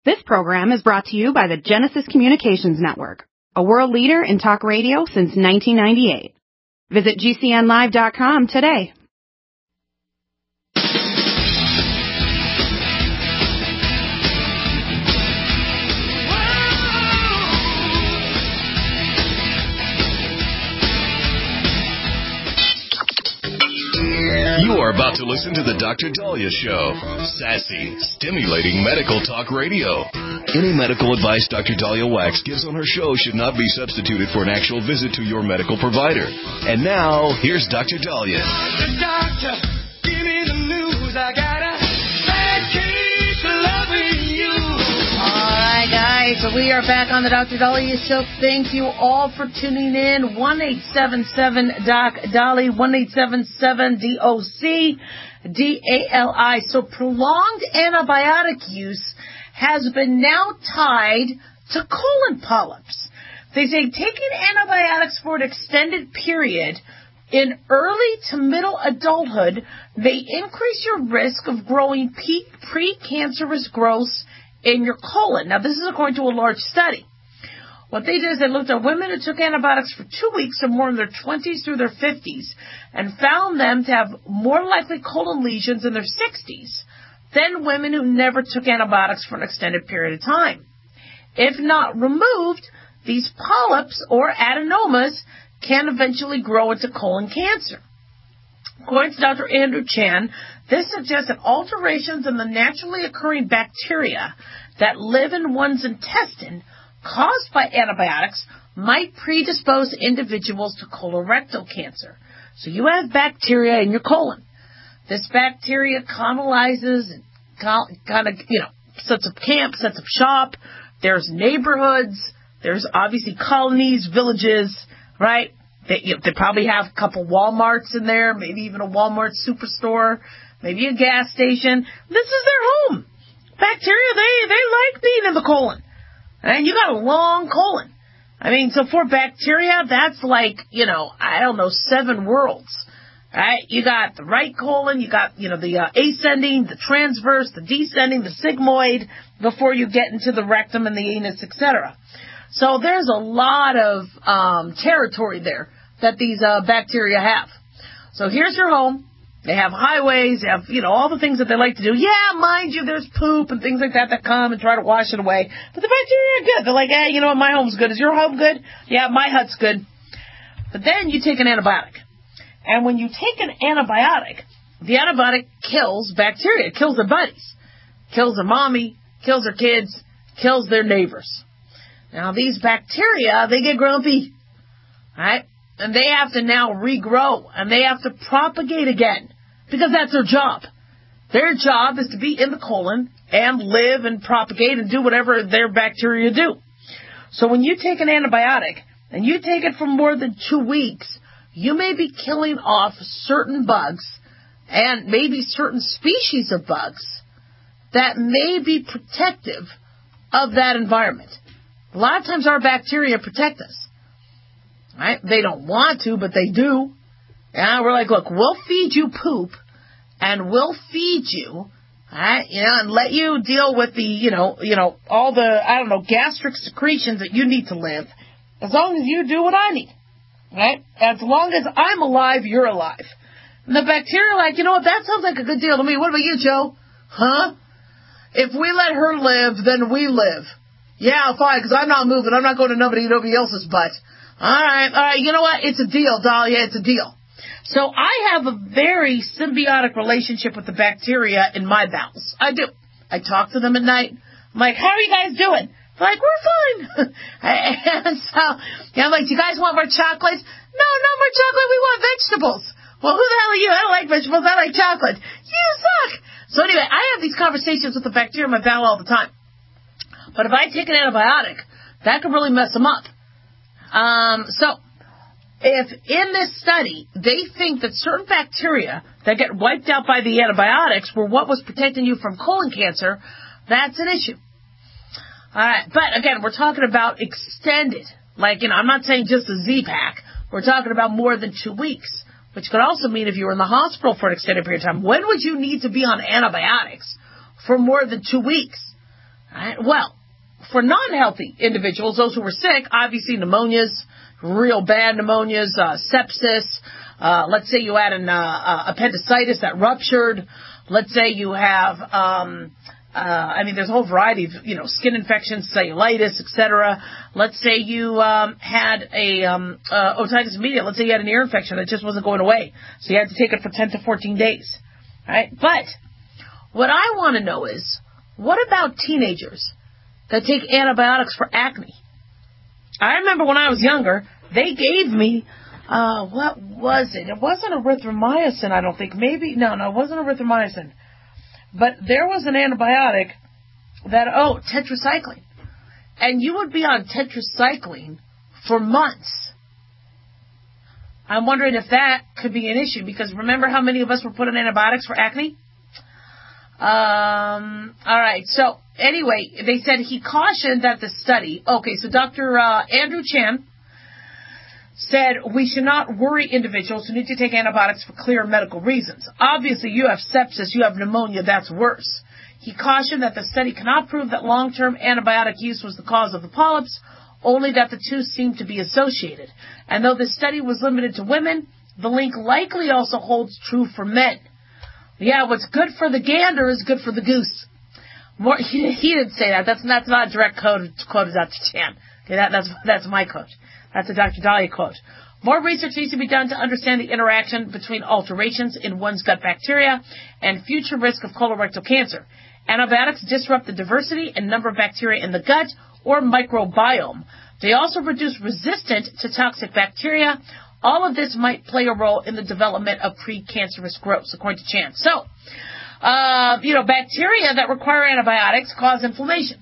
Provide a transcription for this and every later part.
This program is brought to you by the Genesis Communications Network, a world leader in talk radio since 1998. Visit GCNlive.com today. You are about to listen to the Dr. Daliah Show. Sassy, stimulating medical talk radio. Any medical advice Dr. Daliah Wax gives on her show should not be substituted for an actual visit to your medical provider. And now, here's Dr. Daliah. Doctor, give me the news. I got a bad case of loving you. All right, guys. So we are back on the Dr. Daliah Show. Thank you all for tuning in. 1-877-DOC-DALI, 1-877-DOC-DALI. So prolonged antibiotic use has been now tied to colon polyps. They say taking antibiotics for an extended period in early to middle adulthood may increase your risk of growing precancerous growths in your colon. Now, this is according to a large study. What they did is they looked at women who took antibiotics for 2 weeks or more in their 20s through their 50s and found them to have more likely colon lesions in their 60s than women who never took antibiotics for an extended period of time. If not removed, these polyps or adenomas can eventually grow into colon cancer. According to Dr. Andrew Chan, this suggests that alterations in the naturally occurring bacteria that live in one's intestine caused by antibiotics might predispose individuals to colorectal cancer. So you have bacteria in your colon. This bacteria colonizes and kind of, sets up camp, sets up shop. There's neighborhoods. There's obviously colonies, villages, right? They probably have a couple Walmarts in there, maybe even a Walmart superstore, maybe a gas station. This is their home. Bacteria, they like being in the colon. And you got a long colon. I mean, so for bacteria, that's like, 7 worlds. Right? You got the right colon, you got, the ascending, the transverse, the descending, the sigmoid, before you get into the rectum and the anus, etc. So there's a lot of territory there that these bacteria have. So here's your home. They have highways, they have, all the things that they like to do. Yeah, mind you, there's poop and things like that come and try to wash it away. But the bacteria are good. They're like, hey, my home's good. Is your home good? Yeah, my hut's good. But then you take an antibiotic. And when you take an antibiotic, the antibiotic kills bacteria. It kills their buddies. Kills their mommy, kills their kids, kills their neighbors. Now, these bacteria, they get grumpy, right? And they have to now regrow, and they have to propagate again, because that's their job. Their job is to be in the colon and live and propagate and do whatever their bacteria do. So when you take an antibiotic, and you take it for more than 2 weeks, you may be killing off certain bugs, and maybe certain species of bugs, that may be protective of that environment. A lot of times our bacteria protect us, right? They don't want to, but they do. And we're like, look, we'll feed you poop, and we'll feed you, right? And let you deal with the, all the, gastric secretions that you need to live, as long as you do what I need, right? As long as I'm alive, you're alive. And the bacteria are like, that sounds like a good deal to me. What about you, Joe? Huh? If we let her live, then we live. Yeah, fine, because I'm not moving. I'm not going to nobody else's butt. All right. You know what? It's a deal, Dahlia. It's a deal. So I have a very symbiotic relationship with the bacteria in my bowels. I do. I talk to them at night. I'm like, how are you guys doing? They're like, we're fine. And so, I'm like, do you guys want more chocolate? No, no more chocolate. We want vegetables. Well, who the hell are you? I don't like vegetables. I like chocolate. You suck. So anyway, I have these conversations with the bacteria in my bowel all the time. But if I take an antibiotic, that could really mess them up. So if in this study, they think that certain bacteria that get wiped out by the antibiotics were what was protecting you from colon cancer, that's an issue. All right. But again, we're talking about extended. I'm not saying just a Z-Pack. We're talking about more than 2 weeks, which could also mean if you were in the hospital for an extended period of time. When would you need to be on antibiotics for more than 2 weeks? Right? Well, for non-healthy individuals, those who were sick, obviously pneumonias, real bad pneumonias, sepsis. Let's say you had an appendicitis that ruptured. Let's say you have, there's a whole variety of, skin infections, cellulitis, etc. Let's say you had a otitis media. Let's say you had an ear infection that just wasn't going away, so you had to take it for 10 to 14 days. Right? But what I want to know is, what about teenagers that take antibiotics for acne? I remember when I was younger, they gave me, what was it? It wasn't erythromycin, I don't think. Maybe, no, it wasn't erythromycin. But there was an antibiotic that, tetracycline. And you would be on tetracycline for months. I'm wondering if that could be an issue, because remember how many of us were put on antibiotics for acne? All right. So anyway, they said he cautioned that the study. Okay, so Dr. Andrew Chan said we should not worry individuals who need to take antibiotics for clear medical reasons. Obviously, you have sepsis, you have pneumonia, that's worse. He cautioned that the study cannot prove that long-term antibiotic use was the cause of the polyps, only that the two seem to be associated. And though the study was limited to women, the link likely also holds true for men. Yeah, what's good for the gander is good for the goose. He didn't say that. That's not a direct quote of Dr. Chan. Okay, that's my quote. That's a Dr. Dahlia quote. More research needs to be done to understand the interaction between alterations in one's gut bacteria and future risk of colorectal cancer. Antibiotics disrupt the diversity and number of bacteria in the gut or microbiome. They also reduce resistance to toxic bacteria. All of this might play a role in the development of precancerous growth, according to Chan. So, bacteria that require antibiotics cause inflammation.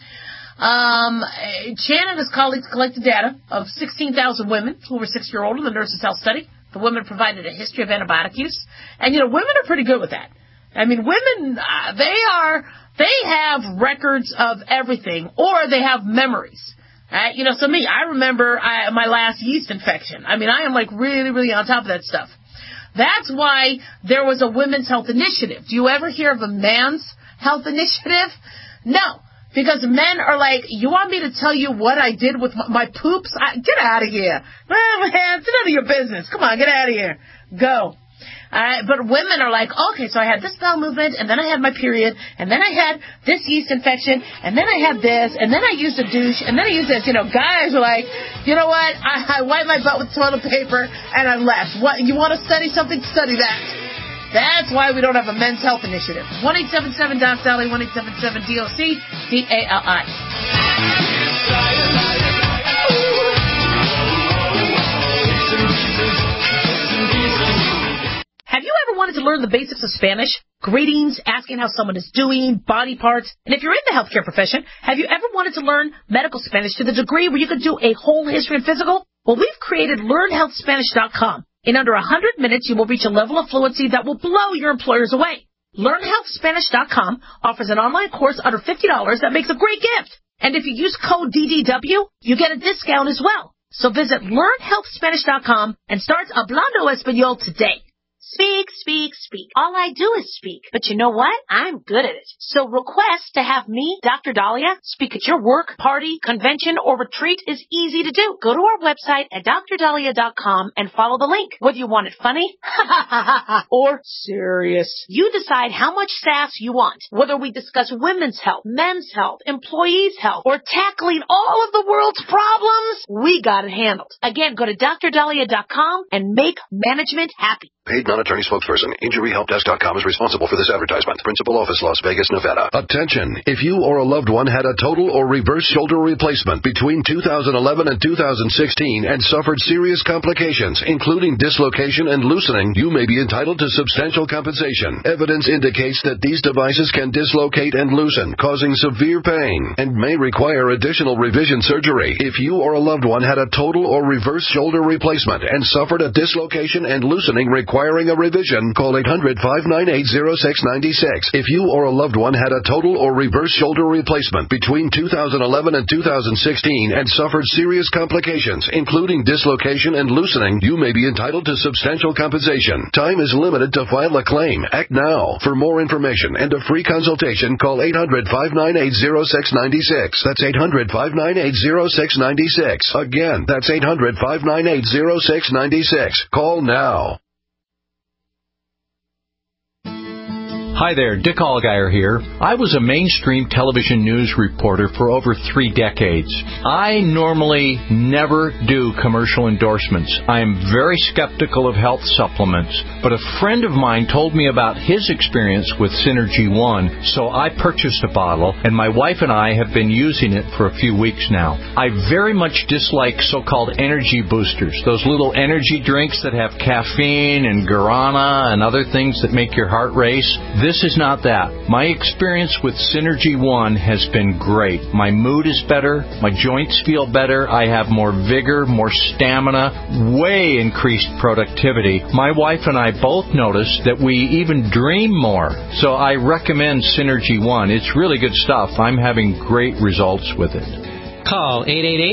Chan and his colleagues collected data of 16,000 women who were 6 years old in the Nurses' Health Study. The women provided a history of antibiotic use. And, women are pretty good with that. I mean, women, they have records of everything, or they have memories. So me, I remember my last yeast infection. I mean, I am like really, really on top of that stuff. That's why there was a women's health initiative. Do you ever hear of a man's health initiative? No, because men are like, you want me to tell you what I did with my poops? Get out of here. Man, it's none of your business. Come on, get out of here. Go. But women are like, okay, so I had this bowel movement, and then I had my period, and then I had this yeast infection, and then I had this, and then I used a douche, and then I used this. Guys are like, you know what? I wiped my butt with toilet paper, and I left. What? You want to study something? Study that. That's why we don't have a men's health initiative. 1-877-DOC-DALI, 1-877-DOC-DALI. Have you ever wanted to learn the basics of Spanish? Greetings, asking how someone is doing, body parts. And if you're in the healthcare profession, have you ever wanted to learn medical Spanish to the degree where you could do a whole history and physical? Well, we've created LearnHealthSpanish.com. In under 100 minutes, you will reach a level of fluency that will blow your employers away. LearnHealthSpanish.com offers an online course under $50 that makes a great gift. And if you use code DDW, you get a discount as well. So visit LearnHealthSpanish.com and start Hablando Español today. Speak, speak, speak. All I do is speak. But you know what? I'm good at it. So request to have me, Dr. Dahlia, speak at your work, party, convention, or retreat is easy to do. Go to our website at drdahlia.com and follow the link. Whether you want it funny or serious, you decide how much sass you want. Whether we discuss women's health, men's health, employees' health, or tackling all of the world's problems, we got it handled. Again, go to drdahlia.com and make management happy. Paid non-attorney spokesperson. InjuryHelpDesk.com is responsible for this advertisement. Principal office, Las Vegas, Nevada. Attention! If you or a loved one had a total or reverse shoulder replacement between 2011 and 2016 and suffered serious complications, including dislocation and loosening, you may be entitled to substantial compensation. Evidence indicates that these devices can dislocate and loosen, causing severe pain, and may require additional revision surgery. If you or a loved one had a total or reverse shoulder replacement and suffered a dislocation and loosening requiring requiring a revision, call 800-598-0696. If you or a loved one had a total or reverse shoulder replacement between 2011 and 2016 and suffered serious complications, including dislocation and loosening, you may be entitled to substantial compensation. Time is limited to file a claim. Act now. For more information and a free consultation, call 800-598-0696. That's 800-598-0696. Again, that's 800-598-0696. Call now. Hi there, Dick Allgaier here. I was a mainstream television news reporter for over 3 decades. I normally never do commercial endorsements. I am very skeptical of health supplements, but a friend of mine told me about his experience with Synergy One, so I purchased a bottle, and my wife and I have been using it for a few weeks now. I very much dislike so-called energy boosters, those little energy drinks that have caffeine and guarana and other things that make your heart race. This is not that. My experience with Synergy One has been great. My mood is better. My joints feel better. I have more vigor, more stamina, way increased productivity. My wife and I both noticed that we even dream more. So I recommend Synergy One. It's really good stuff. I'm having great results with it. Call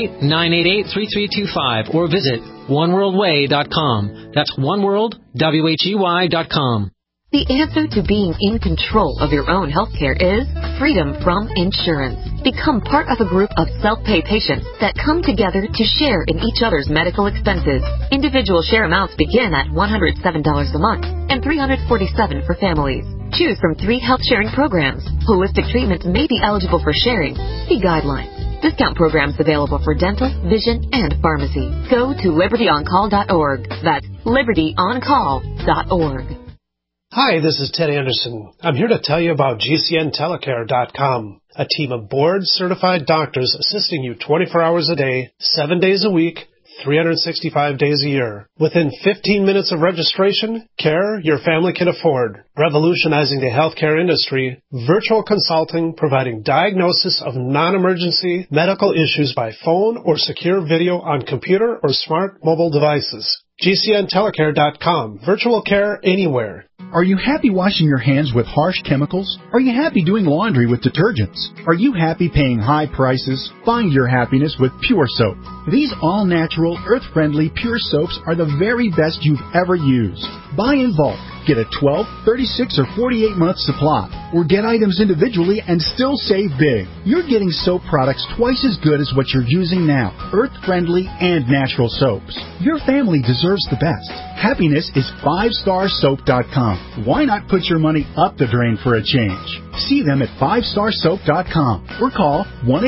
888-988-3325 or visit oneworldway.com. That's oneworldway.com. The answer to being in control of your own healthcare is freedom from insurance. Become part of a group of self-pay patients that come together to share in each other's medical expenses. Individual share amounts begin at $107 a month and $347 for families. Choose from 3 health-sharing programs. Holistic treatments may be eligible for sharing. See guidelines. Discount programs available for dental, vision, and pharmacy. Go to libertyoncall.org. That's libertyoncall.org. Hi, this is Ted Anderson. I'm here to tell you about GCNtelecare.com, a team of board-certified doctors assisting you 24 hours a day, 7 days a week, 365 days a year. Within 15 minutes of registration, care your family can afford. Revolutionizing the healthcare industry, virtual consulting providing diagnosis of non-emergency medical issues by phone or secure video on computer or smart mobile devices. GCNtelecare.com. Virtual care anywhere. Are you happy washing your hands with harsh chemicals? Are you happy doing laundry with detergents? Are you happy paying high prices? Find your happiness with Pure Soap. These all-natural, earth-friendly Pure Soaps are the very best you've ever used. Buy in bulk. Get a 12, 36, or 48-month supply, or get items individually and still save big. You're getting soap products twice as good as what you're using now, earth-friendly and natural soaps. Your family deserves the best. Happiness is 5starsoap.com. Why not put your money up the drain for a change? See them at 5starsoap.com or call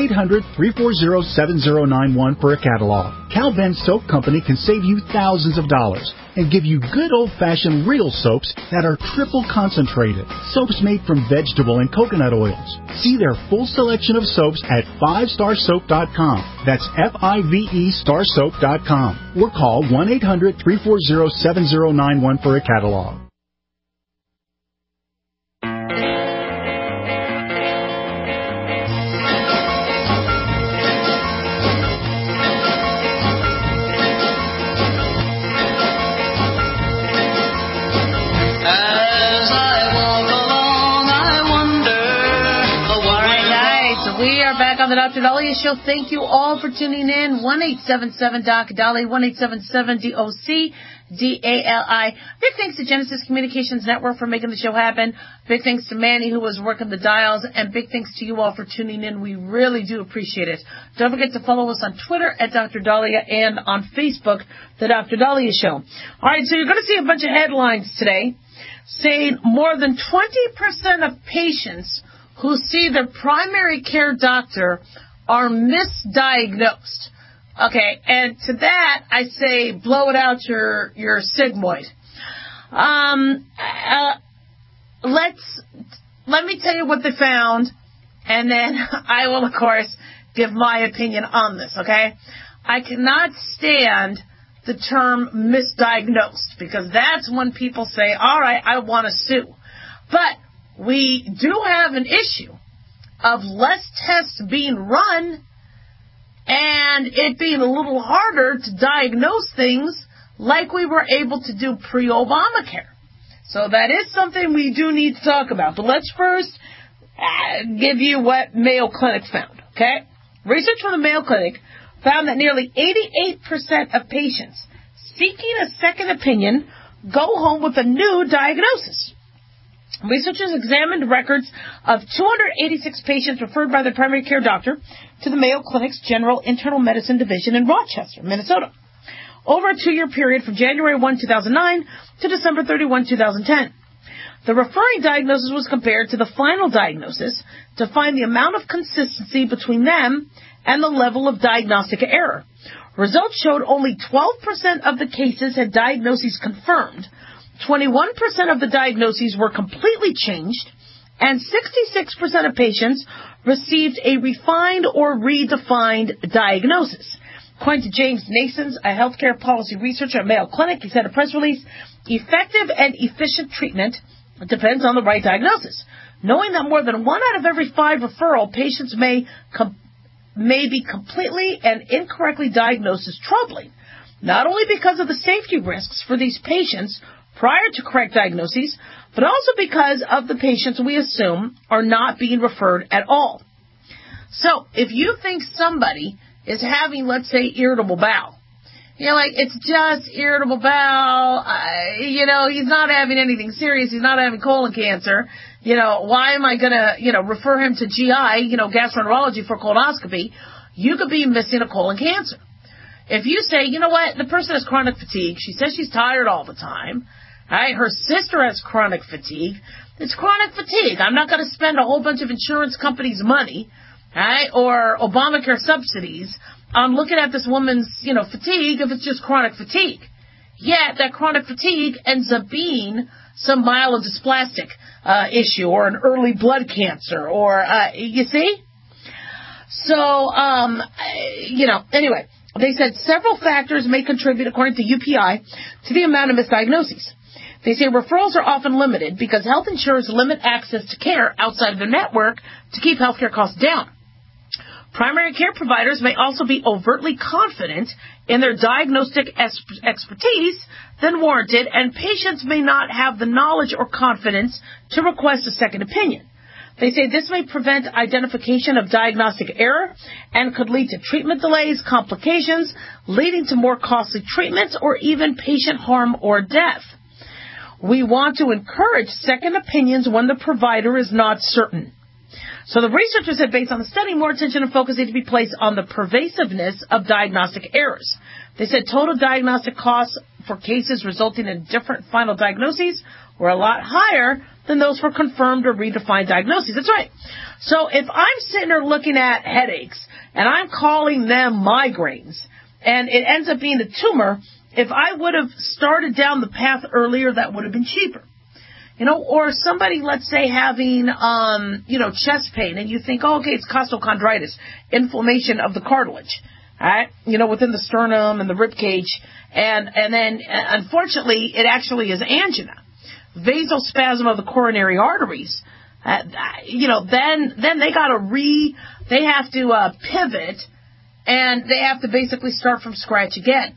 1-800-340-7091 for a catalog. Cal Ben Soap Company can save you thousands of dollars and give you good old-fashioned real soaps that are triple concentrated. Soaps made from vegetable and coconut oils. See their full selection of soaps at 5starsoap.com. That's F-I-V-E starsoap.com. Or call 1-800-340-7091 for a catalog. On the Dr. Dahlia Show. Thank you all for tuning in. 1-877-DOC-DALI, 1-877-DOC-DALI. Big thanks to Genesis Communications Network for making the show happen. Big thanks to Manny, who was working the dials. And big thanks to you all for tuning in. We really do appreciate it. Don't forget to follow us on Twitter at Dr. Dahlia and on Facebook, The Dr. Dahlia Show. All right, so you're going to see a bunch of headlines today saying more than 20% of patients who see their primary care doctor are misdiagnosed. Okay, and to that I say blow it out your sigmoid. Let me tell you what they found, and then I will, of course, give my opinion on this, okay? I cannot stand the term misdiagnosed, because that's when people say, all right, I want to sue. But we do have an issue of less tests being run and it being a little harder to diagnose things like we were able to do pre-Obamacare. So that is something we do need to talk about. But let's first give you what Mayo Clinic found, okay? Research from the Mayo Clinic found that nearly 88% of patients seeking a second opinion go home with a new diagnosis. Researchers examined records of 286 patients referred by their primary care doctor to the Mayo Clinic's General Internal Medicine Division in Rochester, Minnesota, over a 2-year period from January 1, 2009 to December 31, 2010. The referring diagnosis was compared to the final diagnosis to find the amount of consistency between them and the level of diagnostic error. Results showed only 12% of the cases had diagnoses confirmed, 21% of the diagnoses were completely changed, and 66% of patients received a refined or redefined diagnosis. According to James Nasons, a healthcare policy researcher at Mayo Clinic, he said in a press release, effective and efficient treatment depends on the right diagnosis. Knowing that more than 1 out of every 5 referral patients may be completely and incorrectly diagnosed is troubling, not only because of the safety risks for these patients prior to correct diagnoses, but also because of the patients we assume are not being referred at all. So, if you think somebody is having, let's say, irritable bowel, like, it's just irritable bowel, he's not having anything serious, he's not having colon cancer, why am I going to, refer him to GI, gastroenterology for colonoscopy? You could be missing a colon cancer. If you say, you know what, the person has chronic fatigue, she says she's tired all the time, right? Her sister has chronic fatigue, it's chronic fatigue. I'm not going to spend a whole bunch of insurance companies' money, right, or Obamacare subsidies on looking at this woman's, fatigue if it's just chronic fatigue. Yet that chronic fatigue ends up being some myelodysplastic issue or an early blood cancer or, you see? So, anyway, they said several factors may contribute, according to UPI, to the amount of misdiagnoses. They say referrals are often limited because health insurers limit access to care outside of their network to keep healthcare costs down. Primary care providers may also be overtly confident in their diagnostic expertise than warranted, and patients may not have the knowledge or confidence to request a second opinion. They say this may prevent identification of diagnostic error and could lead to treatment delays, complications, leading to more costly treatments or even patient harm or death. We want to encourage second opinions when the provider is not certain. So the researchers said, based on the study, more attention and focus need to be placed on the pervasiveness of diagnostic errors. They said total diagnostic costs for cases resulting in different final diagnoses were a lot higher than those for confirmed or redefined diagnoses. That's right. So if I'm sitting there looking at headaches and I'm calling them migraines and it ends up being a tumor, if I would have started down the path earlier, that would have been cheaper. Or somebody, let's say, having, chest pain, and you think, okay, it's costochondritis, inflammation of the cartilage, right? Within the sternum and the rib cage, and then, unfortunately, it actually is angina, vasospasm of the coronary arteries. Then they they have to pivot, and they have to basically start from scratch again.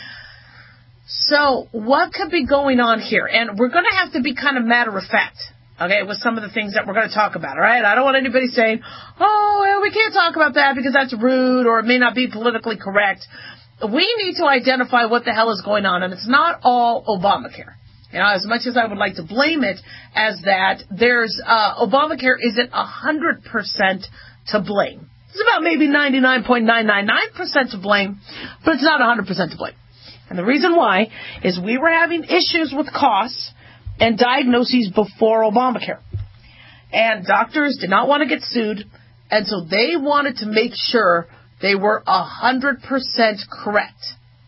So what could be going on here? And we're going to have to be kind of matter of fact, okay, with some of the things that we're going to talk about, all right? I don't want anybody saying, we can't talk about that because that's rude or it may not be politically correct. We need to identify what the hell is going on, and it's not all Obamacare. As much as I would like to blame it as that, there's Obamacare isn't 100% to blame. It's about maybe 99.999% to blame, but it's not 100% to blame. And the reason why is we were having issues with costs and diagnoses before Obamacare. And doctors did not want to get sued, and so they wanted to make sure they were 100% correct.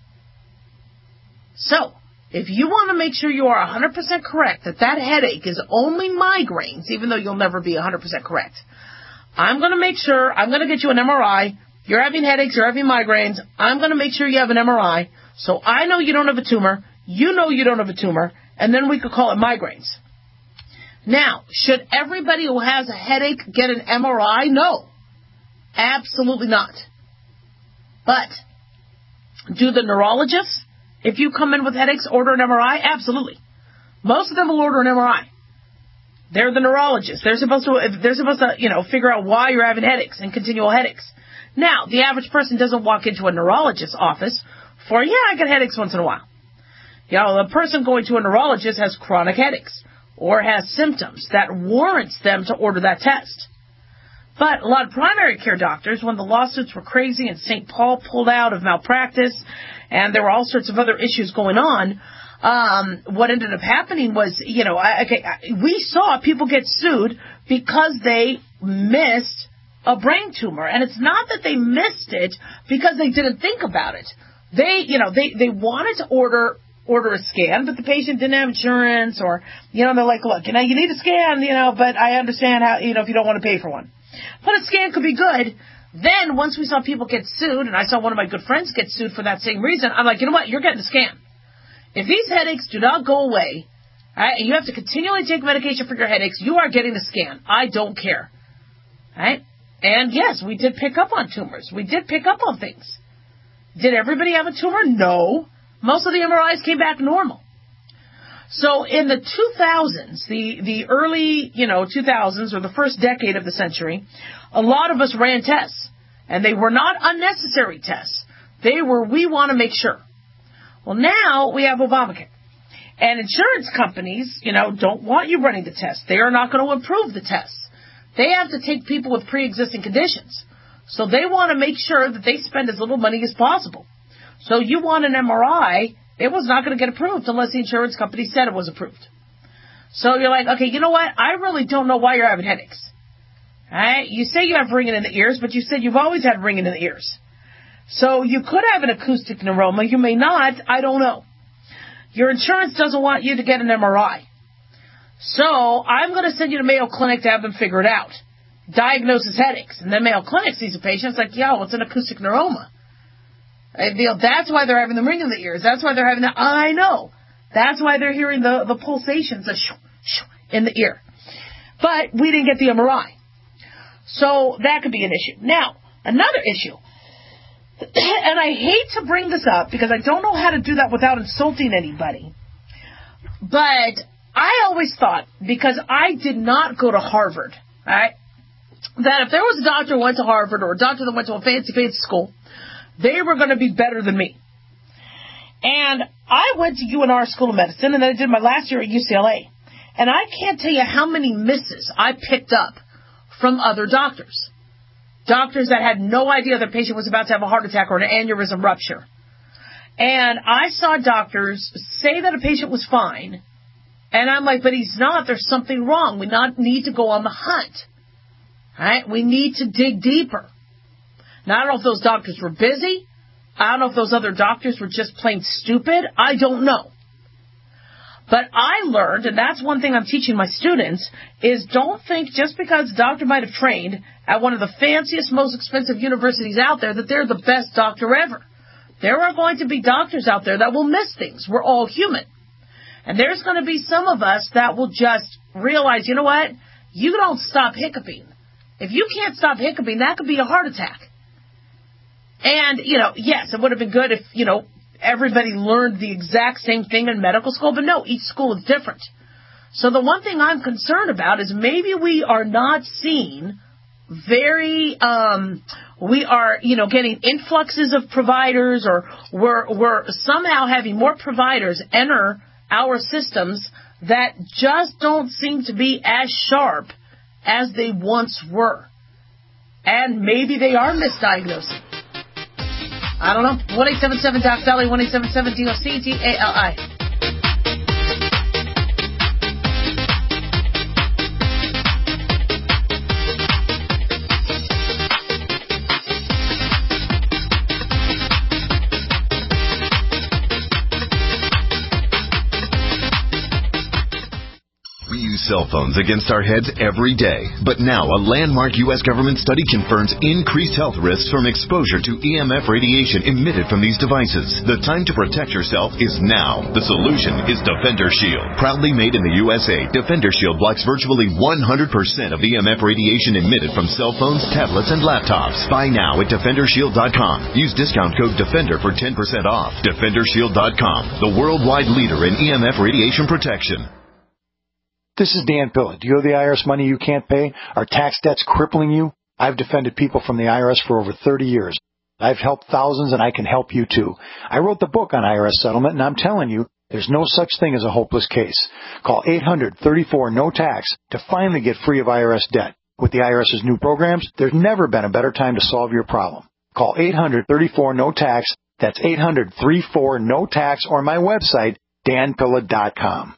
So, if you want to make sure you are 100% correct, that headache is only migraines, even though you'll never be 100% correct, I'm going to make sure, I'm going to get you an MRI. You're having headaches, you're having migraines. I'm going to make sure you have an MRI. So I know you don't have a tumor, you know you don't have a tumor, and then we could call it migraines. Now, should everybody who has a headache get an MRI? No. Absolutely not. But do the neurologists If you come in with headaches, order an MRI? Absolutely. Most of them will order an MRI. They're the neurologists. They're supposed to, figure out why you're having headaches and continual headaches. Now, the average person doesn't walk into a neurologist's office for, I get headaches once in a while. The person going to a neurologist has chronic headaches or has symptoms that warrants them to order that test. But a lot of primary care doctors, when the lawsuits were crazy and St. Paul pulled out of malpractice and there were all sorts of other issues going on, what ended up happening was, we saw people get sued because they missed a brain tumor. And it's not that they missed it because they didn't think about it. They wanted to order a scan, but the patient didn't have insurance, or, they're like, look, you need a scan, but I understand how, if you don't want to pay for one. But a scan could be good. Then once we saw people get sued, and I saw one of my good friends get sued for that same reason, I'm like, you know what? You're getting a scan. If these headaches do not go away, right, and you have to continually take medication for your headaches, you are getting a scan. I don't care. Right? And yes, we did pick up on tumors. We did pick up on things. Did everybody have a tumor? No. Most of the MRIs came back normal. So in the 2000s, the early, 2000s, or the first decade of the century, a lot of us ran tests. And they were not unnecessary tests. They were, we want to make sure. Well, now we have Obamacare. And insurance companies, don't want you running the test. They are not going to approve the tests. They have to take people with pre-existing conditions. So they want to make sure that they spend as little money as possible. So you want an MRI, it was not going to get approved unless the insurance company said it was approved. So you're like, okay, you know what? I really don't know why you're having headaches. All right? You say you have ringing in the ears, but you said you've always had ringing in the ears. So you could have an acoustic neuroma. You may not. I don't know. Your insurance doesn't want you to get an MRI. So I'm going to send you to Mayo Clinic to have them figure it out. Diagnosis headaches. And then Mayo Clinic sees a patient. It's like, it's an acoustic neuroma. That's why they're having the ring in the ears. That's why they're having the, I know. That's why they're hearing the pulsations in the ear. But we didn't get the MRI. So that could be an issue. Now, another issue. And I hate to bring this up because I don't know how to do that without insulting anybody. But I always thought, because I did not go to Harvard, right, that if there was a doctor who went to Harvard or a doctor that went to a fancy school, they were going to be better than me. And I went to UNR School of Medicine, and then I did my last year at UCLA. And I can't tell you how many misses I picked up from other doctors. Doctors that had no idea their patient was about to have a heart attack or an aneurysm rupture. And I saw doctors say that a patient was fine. And I'm like, but he's not. There's something wrong. We need to go on the hunt. Right? We need to dig deeper. Now, I don't know if those doctors were busy. I don't know if those other doctors were just plain stupid. I don't know. But I learned, and that's one thing I'm teaching my students, is don't think just because a doctor might have trained at one of the fanciest, most expensive universities out there that they're the best doctor ever. There are going to be doctors out there that will miss things. We're all human. And there's going to be some of us that will just realize, you know what? You don't stop hiccuping. If you can't stop hiccuping, that could be a heart attack. And, yes, it would have been good if, everybody learned the exact same thing in medical school, but no, each school is different. So the one thing I'm concerned about is maybe we are not seeing we are, getting influxes of providers, or we're somehow having more providers enter our systems that just don't seem to be as sharp as they once were. And maybe they are misdiagnosing. I don't know. 1-877-DOC-DALI, 1-877-DOC-DALI. We use cell cell phones against our heads every day. But now a landmark U.S. government study confirms increased health risks from exposure to EMF radiation emitted from these devices. The time to protect yourself is now. The solution is Defender Shield. Proudly made in the USA, Defender Shield blocks virtually 100% of EMF radiation emitted from cell phones, tablets, and laptops. Buy now at DefenderShield.com. Use discount code DEFENDER for 10% off. DefenderShield.com, the worldwide leader in EMF radiation protection. This is Dan Pilla. Do you owe the IRS money you can't pay? Are tax debts crippling you? I've defended people from the IRS for over 30 years. I've helped thousands, and I can help you too. I wrote the book on IRS settlement, and I'm telling you, there's no such thing as a hopeless case. Call 800-34-NO-TAX to finally get free of IRS debt. With the IRS's new programs, there's never been a better time to solve your problem. Call 800-34-NO-TAX. That's 800-34-NO-TAX, or my website, danpilla.com.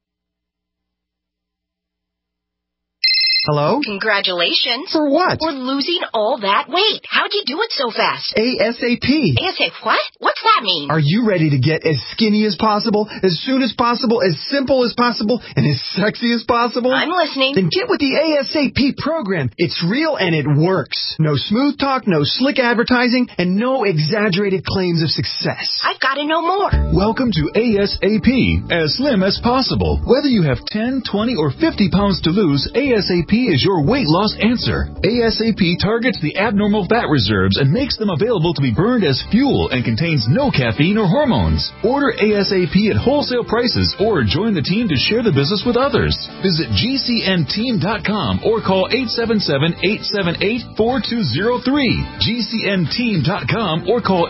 Hello? Congratulations. For what? For losing all that weight. How'd you do it so fast? ASAP. ASAP what? What's that mean? Are you ready to get as skinny as possible, as soon as possible, as simple as possible, and as sexy as possible? I'm listening. Then get with the ASAP program. It's real and it works. No smooth talk, no slick advertising, and no exaggerated claims of success. I've got to know more. Welcome to ASAP, as slim as possible. Whether you have 10, 20, or 50 pounds to lose, ASAP is your weight loss answer. ASAP targets the abnormal fat reserves and makes them available to be burned as fuel and contains no caffeine or hormones. Order ASAP at wholesale prices or join the team to share the business with others. Visit GCNteam.com or call 877-878-4203. GCNteam.com or call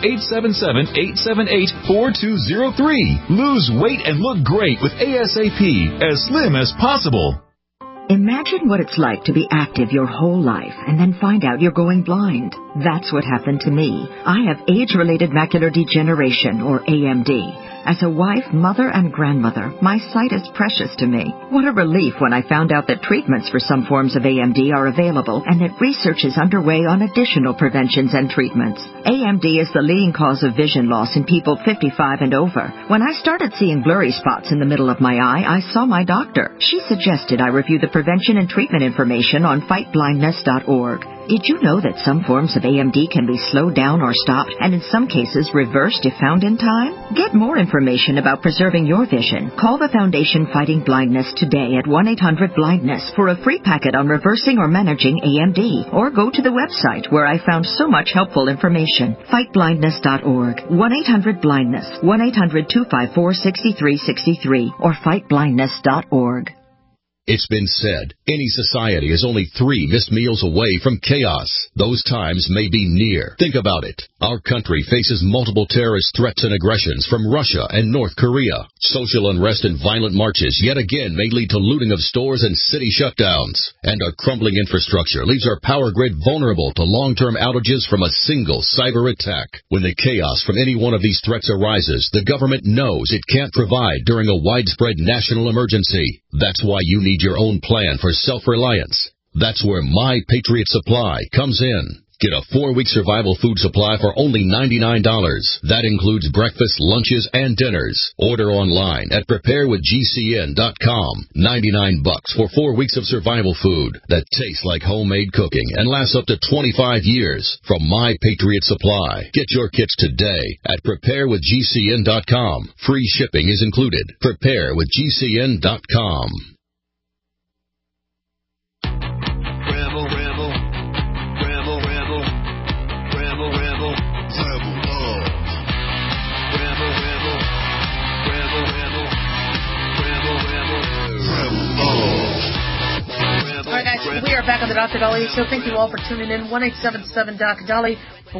877-878-4203. Lose weight and look great with ASAP, as slim as possible. Imagine what it's like to be active your whole life and then find out you're going blind. That's what happened to me. I have age-related macular degeneration, or AMD. As a wife, mother, and grandmother, my sight is precious to me. What a relief when I found out that treatments for some forms of AMD are available and that research is underway on additional preventions and treatments. AMD is the leading cause of vision loss in people 55 and over. When I started seeing blurry spots in the middle of my eye, I saw my doctor. She suggested I review the prevention and treatment information on fightblindness.org. Did you know that some forms of AMD can be slowed down or stopped, and in some cases reversed if found in time? Get more information about preserving your vision. Call the Foundation Fighting Blindness today at 1-800-BLINDNESS for a free packet on reversing or managing AMD. Or go to the website where I found so much helpful information. Fightblindness.org. 1-800-BLINDNESS. 1-800-254-6363. Or fightblindness.org. It's been said, any society is only 3 missed meals away from chaos. Those times may be near. Think about it. Our country faces multiple terrorist threats and aggressions from Russia and North Korea. Social unrest and violent marches yet again may lead to looting of stores and city shutdowns. And our crumbling infrastructure leaves our power grid vulnerable to long-term outages from a single cyber attack. When the chaos from any one of these threats arises, the government knows it can't provide during a widespread national emergency. That's why you need your own plan for self-reliance. That's where My Patriot Supply comes in. Get a 4-week survival food supply for only $99. That includes breakfast, lunches, and dinners. Order online at preparewithgcn.com. $99 for 4 weeks of survival food that tastes like homemade cooking and lasts up to 25 years from My Patriot Supply. Get your kits today at preparewithgcn.com. Free shipping is included. Preparewithgcn.com. We are back on the Dr. Daliah Show. Thank you all for tuning in. 1-877-Dr.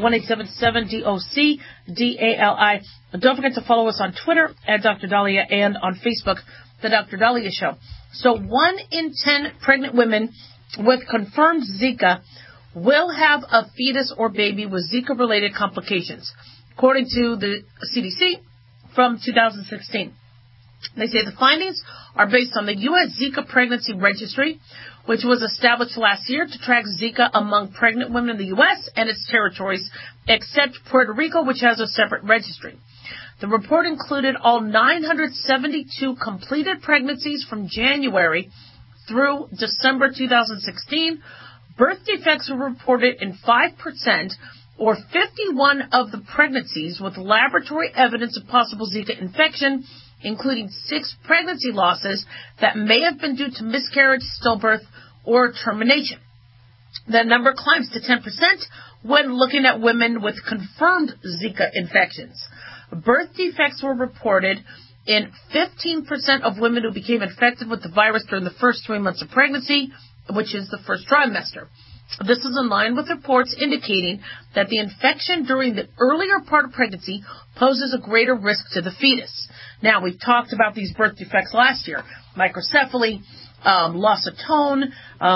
1-877-DOC-DALI. Don't forget to follow us on Twitter at Dr. Daliah and on Facebook, The Dr. Daliah Show. So 1 in 10 pregnant women with confirmed Zika will have a fetus or baby with Zika-related complications, according to the CDC from 2016. They say the findings are based on the U.S. Zika Pregnancy Registry, which was established last year to track Zika among pregnant women in the U.S. and its territories, except Puerto Rico, which has a separate registry. The report included all 972 completed pregnancies from January through December 2016, birth defects were reported in 5%, or 51 of the pregnancies with laboratory evidence of possible Zika infection, including 6 pregnancy losses that may have been due to miscarriage, stillbirth, or termination. That number climbs to 10% when looking at women with confirmed Zika infections. Birth defects were reported in 15% of women who became infected with the virus during the first 3 months of pregnancy, which is the first trimester. This is in line with reports indicating that the infection during the earlier part of pregnancy poses a greater risk to the fetus. Now, we've talked about these birth defects last year. Microcephaly, loss of tone.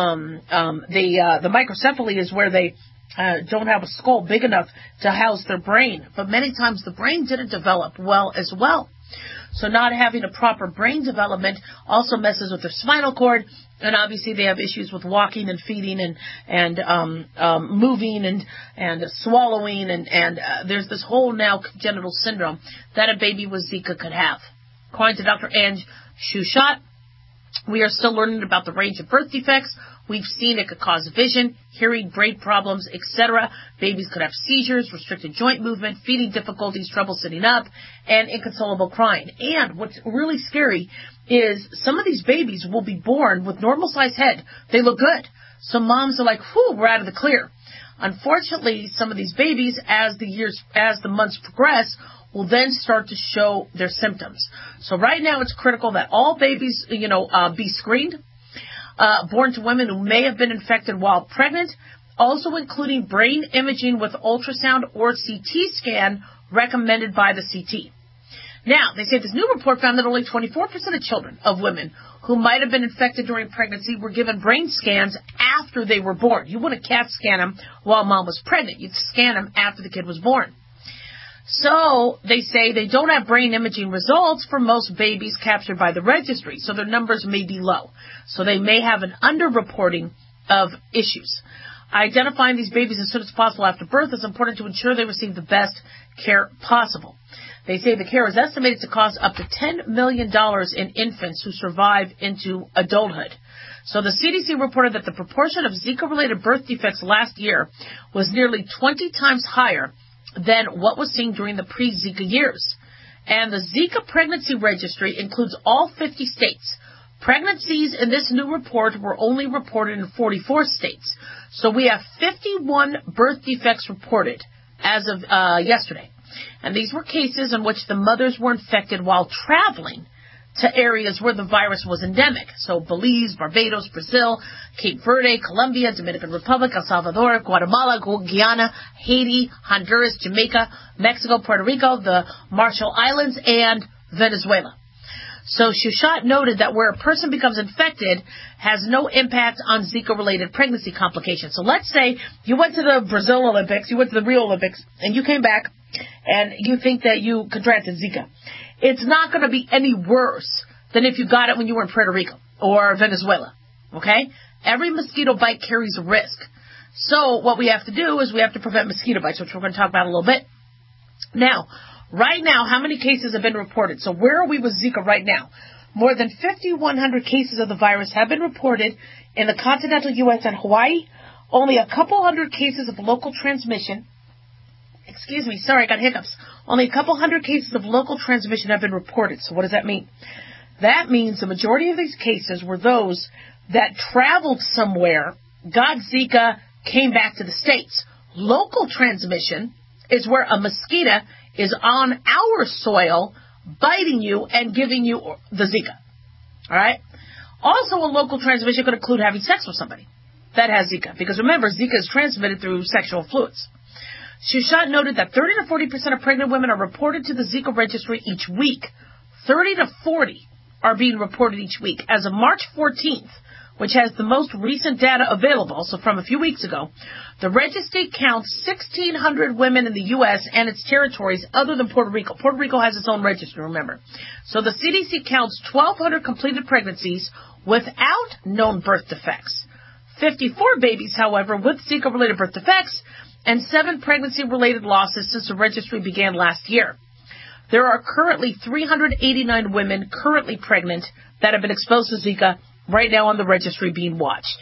The microcephaly is where they don't have a skull big enough to house their brain. But many times the brain didn't develop well as well. So not having a proper brain development also messes with their spinal cord, and obviously they have issues with walking and feeding and moving and swallowing, and there's this whole now congenital syndrome that a baby with Zika could have. According to Dr. Ange Shushat, we are still learning about the range of birth defects. We've seen it could cause vision, hearing, brain problems, etc. Babies could have seizures, restricted joint movement, feeding difficulties, trouble sitting up, and inconsolable crying. And what's really scary is some of these babies will be born with normal-sized head. They look good. So moms are like, whew, we're out of the clear. Unfortunately, some of these babies, as the months progress, will then start to show their symptoms. So right now it's critical that all babies, be screened, born to women who may have been infected while pregnant, also including brain imaging with ultrasound or CT scan recommended by the CT. Now, they say this new report found that only 24% of children of women who might have been infected during pregnancy were given brain scans after they were born. You wouldn't CAT scan them while mom was pregnant. You'd scan them after the kid was born. So they say they don't have brain imaging results for most babies captured by the registry, so their numbers may be low. So they may have an underreporting of issues. Identifying these babies as soon as possible after birth is important to ensure they receive the best care possible. They say the care is estimated to cost up to $10 million in infants who survive into adulthood. So the CDC reported that the proportion of Zika-related birth defects last year was nearly 20 times higher than what was seen during the pre-Zika years. And the Zika pregnancy registry includes all 50 states. Pregnancies in this new report were only reported in 44 states. So we have 51 birth defects reported as of yesterday. And these were cases in which the mothers were infected while traveling to areas where the virus was endemic. So Belize, Barbados, Brazil, Cape Verde, Colombia, Dominican Republic, El Salvador, Guatemala, Guyana, Haiti, Honduras, Jamaica, Mexico, Puerto Rico, the Marshall Islands, and Venezuela. So Shushat noted that where a person becomes infected has no impact on Zika-related pregnancy complications. So let's say you went to the Brazil Olympics, you went to the Rio Olympics, and you came back and you think that you contracted Zika. It's not going to be any worse than if you got it when you were in Puerto Rico or Venezuela, okay? Every mosquito bite carries a risk. So what we have to do is we have to prevent mosquito bites, which we're going to talk about in a little bit. Now, right now, how many cases have been reported? So where are we with Zika right now? More than 5,100 cases of the virus have been reported in the continental U.S. and Hawaii. Only a couple hundred cases of local transmission. Excuse me, sorry, I got hiccups. Only a couple hundred cases of local transmission have been reported. So what does that mean? That means the majority of these cases were those that traveled somewhere, got Zika, came back to the States. Local transmission is where a mosquito is on our soil biting you and giving you the Zika. All right? Also, a local transmission could include having sex with somebody that has Zika. Because remember, Zika is transmitted through sexual fluids. Shushat noted that 30 to 40% of pregnant women are reported to the Zika registry each week. 30 to 40 are being reported each week. As of March 14th, which has the most recent data available, so from a few weeks ago, the registry counts 1,600 women in the U.S. and its territories other than Puerto Rico. Puerto Rico has its own registry, remember. So the CDC counts 1,200 completed pregnancies without known birth defects. 54 babies, however, with Zika-related birth defects, and 7 pregnancy-related losses since the registry began last year. There are currently 389 women currently pregnant that have been exposed to Zika right now on the registry being watched.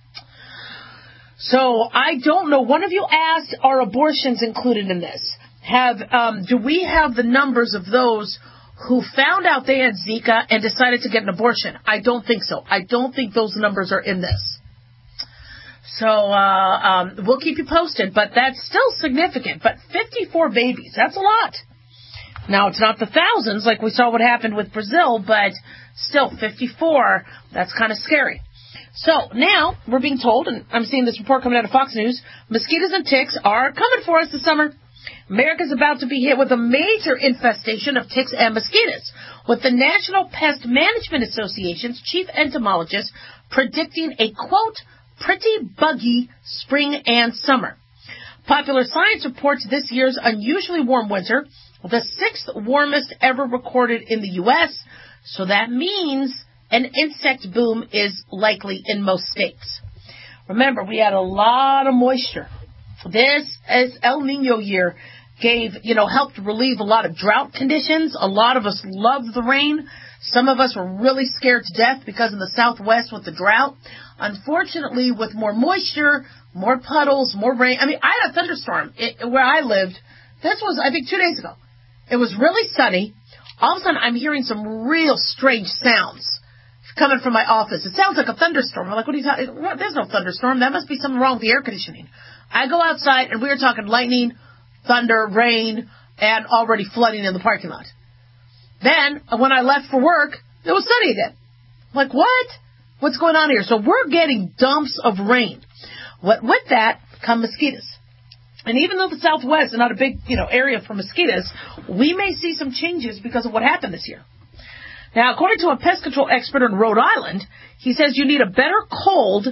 So I don't know. One of you asked, are abortions included in this? Do we have the numbers of those who found out they had Zika and decided to get an abortion? I don't think so. I don't think those numbers are in this. So we'll keep you posted, but that's still significant. But 54 babies, that's a lot. Now, it's not the thousands like we saw what happened with Brazil, but still 54, that's kind of scary. So now we're being told, and I'm seeing this report coming out of Fox News, mosquitoes and ticks are coming for us this summer. America's about to be hit with a major infestation of ticks and mosquitoes, with the National Pest Management Association's chief entomologist predicting a, quote, pretty buggy spring and summer. Popular Science reports this year's unusually warm winter, the 6th warmest ever recorded in the U.S., so that means an insect boom is likely in most states. Remember, we had a lot of moisture. This, as El Nino year, helped relieve a lot of drought conditions. A lot of us loved the rain. Some of us were really scared to death because in the Southwest with the drought. Unfortunately, with more moisture, more puddles, more rain. I mean, I had a thunderstorm where I lived. This was, I think, 2 days ago. It was really sunny. All of a sudden, I'm hearing some real strange sounds coming from my office. It sounds like a thunderstorm. I'm like, what are you talking about? There's no thunderstorm. That must be something wrong with the air conditioning. I go outside, and we were talking lightning, thunder, rain, and already flooding in the parking lot. Then, when I left for work, it was sunny again. I'm like, what? What's going on here? So we're getting dumps of rain. With that come mosquitoes. And even though the Southwest is not a big, area for mosquitoes, we may see some changes because of what happened this year. Now, according to a pest control expert in Rhode Island, he says you need a bitter cold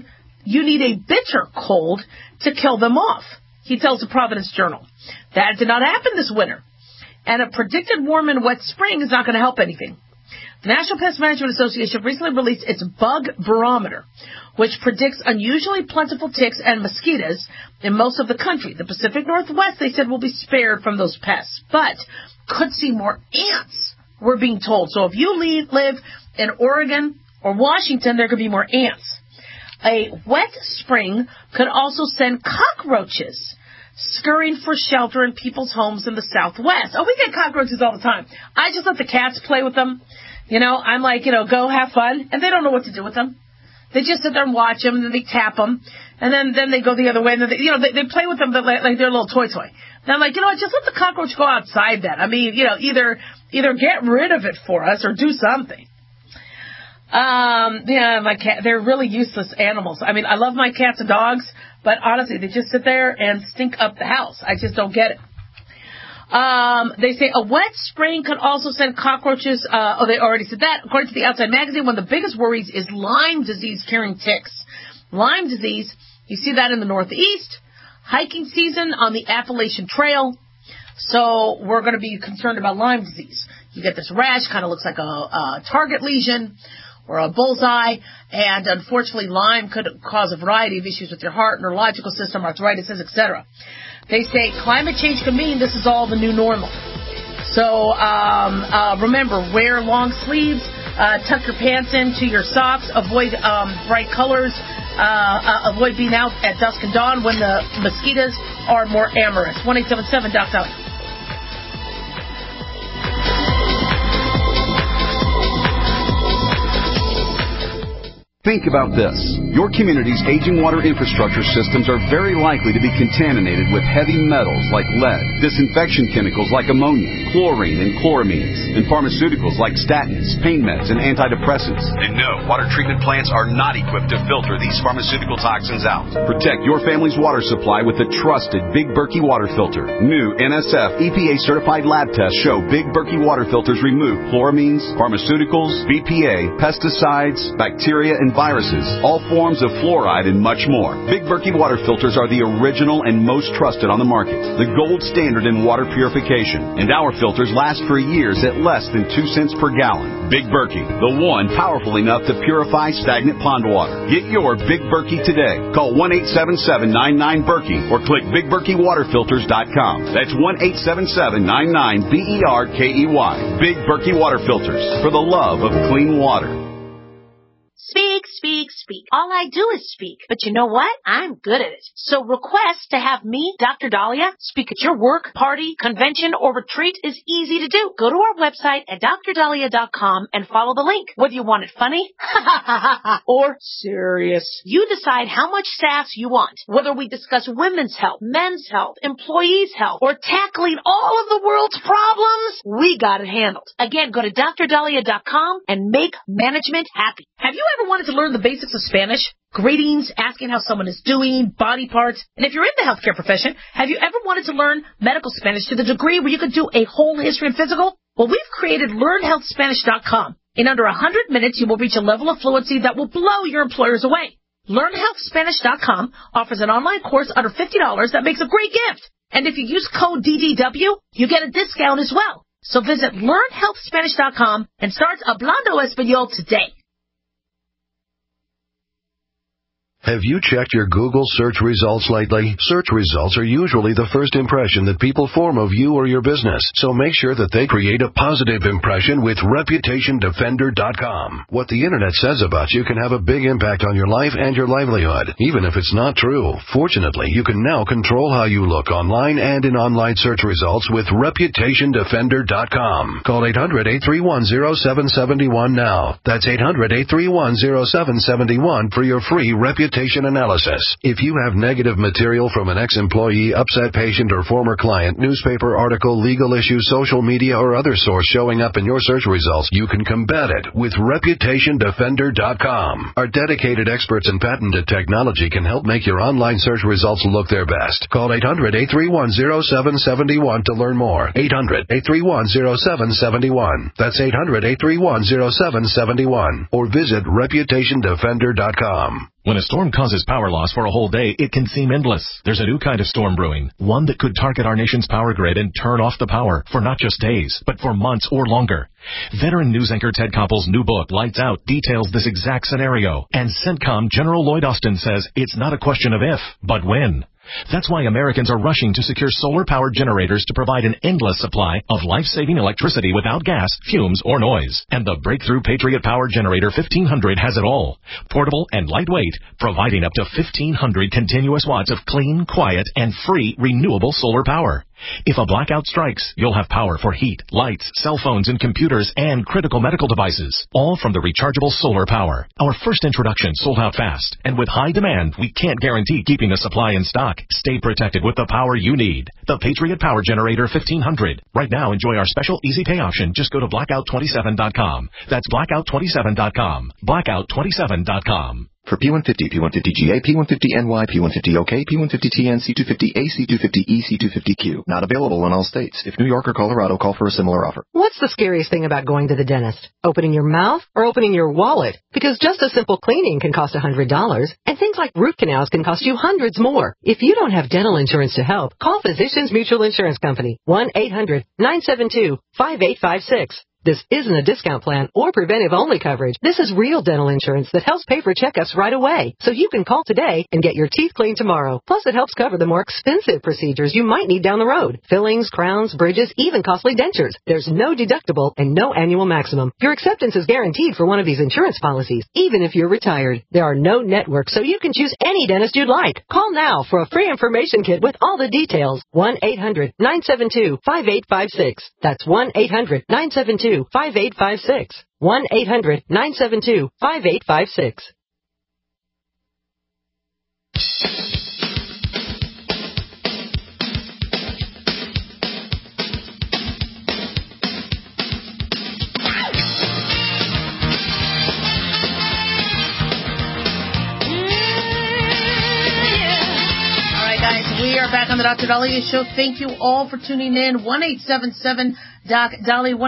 to kill them off. He tells the Providence Journal. That did not happen this winter. And a predicted warm and wet spring is not going to help anything. The National Pest Management Association recently released its bug barometer, which predicts unusually plentiful ticks and mosquitoes in most of the country. The Pacific Northwest, they said, will be spared from those pests, but could see more ants, we're being told. So if you live in Oregon or Washington, there could be more ants. A wet spring could also send cockroaches scurrying for shelter in people's homes in the Southwest. Oh, we get cockroaches all the time. I just let the cats play with them. I'm like, go have fun. And they don't know what to do with them. They just sit there and watch them, and then they tap them. And then they go the other way. And then they play with them like they're a little toy. And I'm like, just let the cockroach go outside then. I mean, either get rid of it for us or do something. My cat, they're really useless animals. I mean, I love my cats and dogs, but honestly, they just sit there and stink up the house. I just don't get it. They say a wet spring could also send cockroaches. They already said that. According to the Outside Magazine, one of the biggest worries is Lyme disease carrying ticks. Lyme disease, you see that in the Northeast. Hiking season on the Appalachian Trail. So we're going to be concerned about Lyme disease. You get this rash, kind of looks like a target lesion or a bullseye, and unfortunately Lyme could cause a variety of issues with your heart, neurological system, arthritis, etc. They say climate change could mean this is all the new normal. So remember, wear long sleeves, tuck your pants into your socks, avoid bright colors, avoid being out at dusk and dawn when the mosquitoes are more amorous. 1-877-DOC. Think about this. Your community's aging water infrastructure systems are very likely to be contaminated with heavy metals like lead, disinfection chemicals like ammonia, chlorine and chloramines, and pharmaceuticals like statins, pain meds, and antidepressants. And no, water treatment plants are not equipped to filter these pharmaceutical toxins out. Protect your family's water supply with the trusted Big Berkey water filter. New NSF EPA-certified lab tests show Big Berkey water filters remove chloramines, pharmaceuticals, BPA, pesticides, bacteria, and viruses, all forms of fluoride, and much more. Big Berkey water filters are the original and most trusted on the market, the gold standard in water purification, and our filters last for years at less than 2 cents per gallon. Big Berkey, the one powerful enough to purify stagnant pond water. Get your Big Berkey today. Call 1-877-99-BERKEY or click BigBerkeyWaterFilters.com. That's 1-877-99-BERKEY. Big Berkey Water Filters, for the love of clean water. Speak, speak, speak. All I do is speak. But you know what? I'm good at it. So request to have me, Dr. Dahlia, speak at your work, party, convention, or retreat is easy to do. Go to our website at drdahlia.com and follow the link. Whether you want it funny or serious, you decide how much sass you want. Whether we discuss women's health, men's health, employees' health, or tackling all of the world's problems, we got it handled. Again, go to drdahlia.com and make management happy. Have you ever wanted to learn the basics of Spanish? Greetings, asking how someone is doing, body parts. And if you're in the healthcare profession, have you ever wanted to learn medical Spanish to the degree where you could do a whole history and physical? Well, we've created LearnHealthSpanish.com. In under 100 minutes, you will reach a level of fluency that will blow your employers away. LearnHealthSpanish.com offers an online course under $50 that makes a great gift. And if you use code DDW, you get a discount as well. So visit LearnHealthSpanish.com and start Hablando Español today. Have you checked your Google search results lately? Search results are usually the first impression that people form of you or your business, so make sure that they create a positive impression with ReputationDefender.com. What the internet says about you can have a big impact on your life and your livelihood, even if it's not true. Fortunately, you can now control how you look online and in online search results with ReputationDefender.com. Call 800-831-0771 now. That's 800-831-0771 for your free reputation analysis. If you have negative material from an ex-employee, upset patient, or former client, newspaper article, legal issue, social media, or other source showing up in your search results, you can combat it with ReputationDefender.com. Our dedicated experts in patented technology can help make your online search results look their best. Call 800-831-0771 to learn more. 800-831-0771. That's 800-831-0771. Or visit ReputationDefender.com. When a storm causes power loss for a whole day, it can seem endless. There's a new kind of storm brewing, one that could target our nation's power grid and turn off the power for not just days, but for months or longer. Veteran news anchor Ted Koppel's new book, Lights Out, details this exact scenario. And CENTCOM General Lloyd Austin says it's not a question of if, but when. That's why Americans are rushing to secure solar-powered generators to provide an endless supply of life-saving electricity without gas, fumes, or noise. And the breakthrough Patriot Power Generator 1500 has it all. Portable and lightweight, providing up to 1,500 continuous watts of clean, quiet, and free renewable solar power. If a blackout strikes, you'll have power for heat, lights, cell phones, and computers, and critical medical devices, all from the rechargeable solar power. Our first introduction sold out fast, and with high demand, we can't guarantee keeping the supply in stock. Stay protected with the power you need. The Patriot Power Generator 1500. Right now, enjoy our special easy pay option. Just go to blackout27.com. That's blackout27.com. Blackout27.com. For P150, P150GA, P150NY, P150OK, P150TN, C250A, C250E, C250Q. Not available in all states. If New York or Colorado, call for a similar offer. What's the scariest thing about going to the dentist? Opening your mouth or opening your wallet? Because just a simple cleaning can cost $100, and things like root canals can cost you hundreds more. If you don't have dental insurance to help, call Physicians Mutual Insurance Company, 1-800-972-5856. This isn't a discount plan or preventive-only coverage. This is real dental insurance that helps pay for checkups right away. So you can call today and get your teeth cleaned tomorrow. Plus, it helps cover the more expensive procedures you might need down the road. Fillings, crowns, bridges, even costly dentures. There's no deductible and no annual maximum. Your acceptance is guaranteed for one of these insurance policies, even if you're retired. There are no networks, so you can choose any dentist you'd like. Call now for a free information kit with all the details. 1-800-972-5856. That's 1-800-972-5856. 1-800-972-5856. We are back on the Dr. Dahlia Show. Thank you all for tuning in. 1-877-DOC-DALI,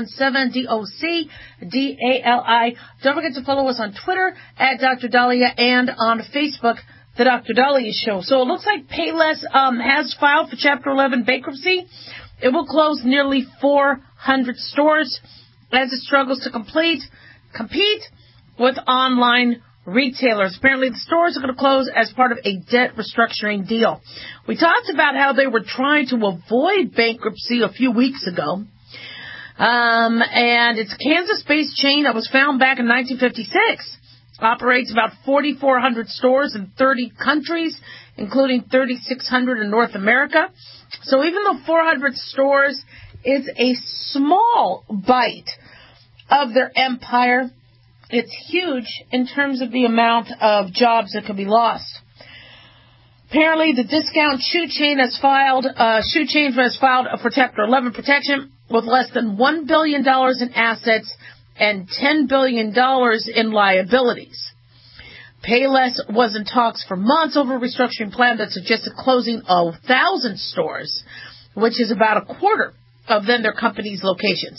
1-877-DOC-DALI. Don't forget to follow us on Twitter at Dr. Dahlia and on Facebook, The Dr. Dahlia Show. So it looks like Payless has filed for Chapter 11 bankruptcy. It will close nearly 400 stores as it struggles to compete with online retailers. Apparently, the stores are going to close as part of a debt restructuring deal. We talked about how they were trying to avoid bankruptcy a few weeks ago. And it's a Kansas-based chain that was found back in 1956. operates about 4,400 stores in 30 countries, including 3,600 in North America. So even though 400 stores is a small bite of their empire, it's huge in terms of the amount of jobs that could be lost. Apparently, the discount shoe chain has filed for Chapter 11 protection with less than $1 billion in assets and $10 billion in liabilities. Payless was in talks for months over a restructuring plan that suggested closing 1,000 stores, which is about a quarter of then their company's locations.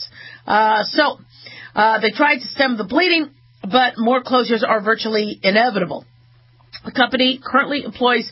They tried to stem the bleeding, but more closures are virtually inevitable. The company currently employs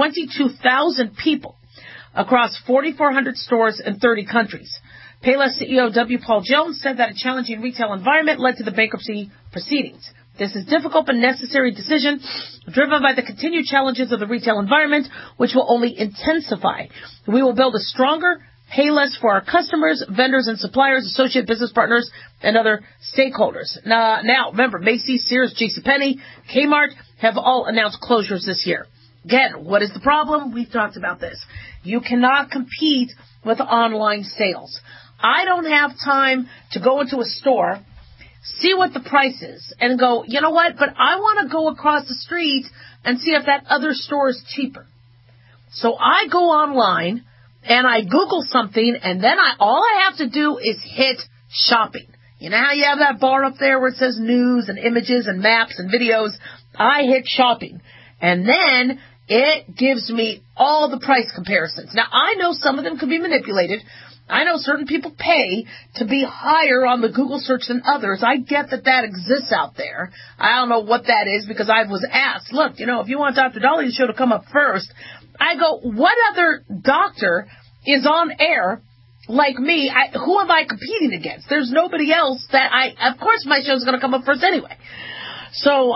22,000 people across 4,400 stores in 30 countries. Payless CEO W. Paul Jones said that a challenging retail environment led to the bankruptcy proceedings. This is a difficult but necessary decision driven by the continued challenges of the retail environment, which will only intensify. We will build a stronger Payless for our customers, vendors and suppliers, associate business partners, and other stakeholders. Now, remember, Macy's, Sears, JCPenney, Kmart have all announced closures this year. Again, what is the problem? We've talked about this. You cannot compete with online sales. I don't have time to go into a store, see what the price is, and go, you know what, but I want to go across the street and see if that other store is cheaper. So I go online and I Google something, and then all I have to do is hit shopping. You know how you have that bar up there where it says news and images and maps and videos? I hit shopping, and then it gives me all the price comparisons. Now, I know some of them could be manipulated. I know certain people pay to be higher on the Google search than others. I get that exists out there. I don't know what that is because I was asked, look, if you want Dr. Dalia's show to come up first, I go, what other doctor is on air like me? Who am I competing against? There's nobody else of course my show's going to come up first anyway. So,